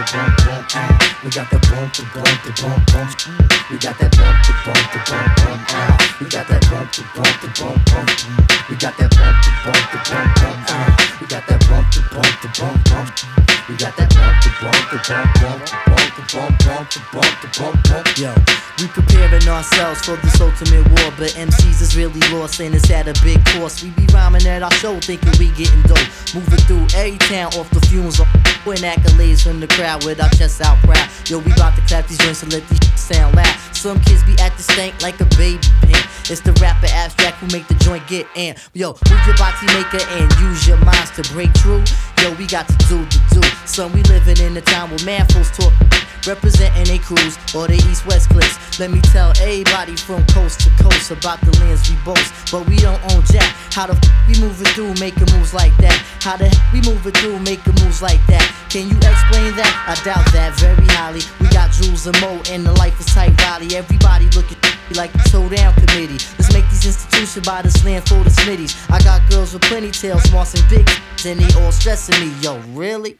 bump, bump, we got that bump, the bump, the bump, bump. We got that bump, the bump, the bump, bump. We got that bump, the bump, the bump, bump. We got that bump, the bump, the bump, bump. We got that bump, the bump, the bump, bump. We got that bump, the bump, the bump, bump, bump, the bump, bump, the bump, the bump, bump. Yo, we preparing ourselves for this ultimate war, but MCs is really lost and it's at a big cost. We be rhyming at our show thinking we getting dope, moving through every town off the fumes. Win accolades from the crowd with our chests out proud. Yo, we bout to clap these joints and let these sound loud. Some kids be acting stank like a baby pimp. It's the rapper abstract who make the joint get in. Yo, move your body maker and use your minds to break through. Yo, we got to do the do. Son, we living in a time where man folks talk, representing they crews or they east-west cliques. Let me tell everybody from coast to coast about the lands we boast, but we don't own jack. How the we moving through making moves like that? How the we moving through making moves like that? Can you explain that? I doubt that very highly. We got Jules and Mo and the life is tight Riley. Everybody looking like the showdown committee. Let's make these institutions by the slam for the smitties. I got girls with plenty tails, smarts and big, and they all stressing me. Yo, really?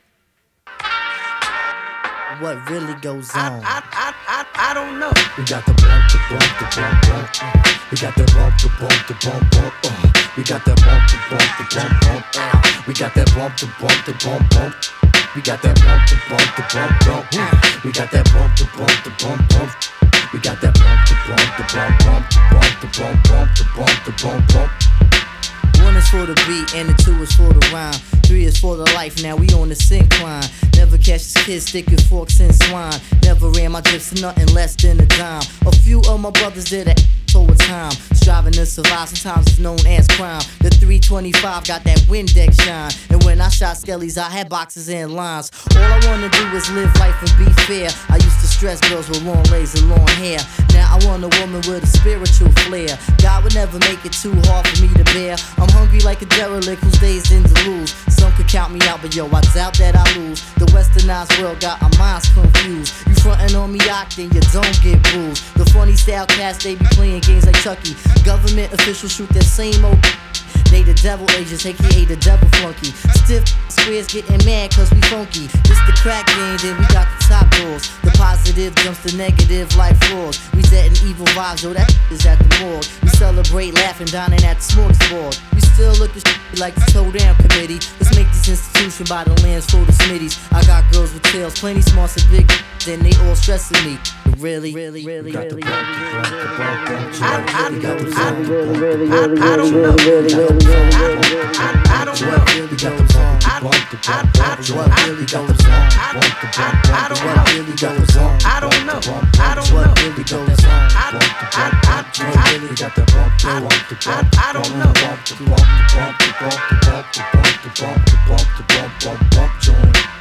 What really goes on? I don't know. We got the bump, the bump, the bump, bump. We got the bump, the bump, the bump, bump. We got that bump, the bump, the bump, bump. We got that bump, the bump, the bump, bump. We got that bump, the bump, the bump, bump. We got that bump, the bump, the bump, bump. We got that bump, the bump, the bump, bump, the bump, the bump, bump, the bump, the bump, bump. One is for the beat and the two is for the rhyme. Three is for the life, now we on the syncline. Never catch this kid sticking forks in swine. Never ran my drips to nothing less than a dime. A few of my brothers did it over time. Striving to survive, sometimes it's known as crime. The 325 got that Windex shine. And when I shot skellies, I had boxes and lines. All I wanna do is live life and be fair. I used to stress girls with long legs and long hair. Now I want a woman with a spiritual flair. God would never make it too hard for me to bear. I'm hungry like a derelict whose days in to lose. Some could count me out, but yo, I doubt that I lose. The westernized world got our minds confused. You frontin' on me out, then you don't get bruised. The funny style cats, they be playing games like Chucky. Government officials shoot that same old. They the devil agents, aka the devil flunky. Stiff squares getting mad cause we funky. This the crack game, then we got the top doors. The positive jumps the negative like flaws. We setting evil vibes, yo, that is at the morgue. We celebrate laughing, dining at the smorgasbord. We still looking like the showdown committee. Let's make this institution by the lands for the smitties. I got girls with tails, plenty smarts and big, then they all stressing me. Really, really, really, really, really, I don't know. I don't know. We got the bump, the bump, the bump, bump. What really goes on? I don't know. Really goes on? I don't know. I don't know. What really goes on? We got the bump, the bump, the bump. I don't know. The bump, the bump, the bump, the bump, the bump, the bump, the bump, the bump, the bump, the bump, bump, joint.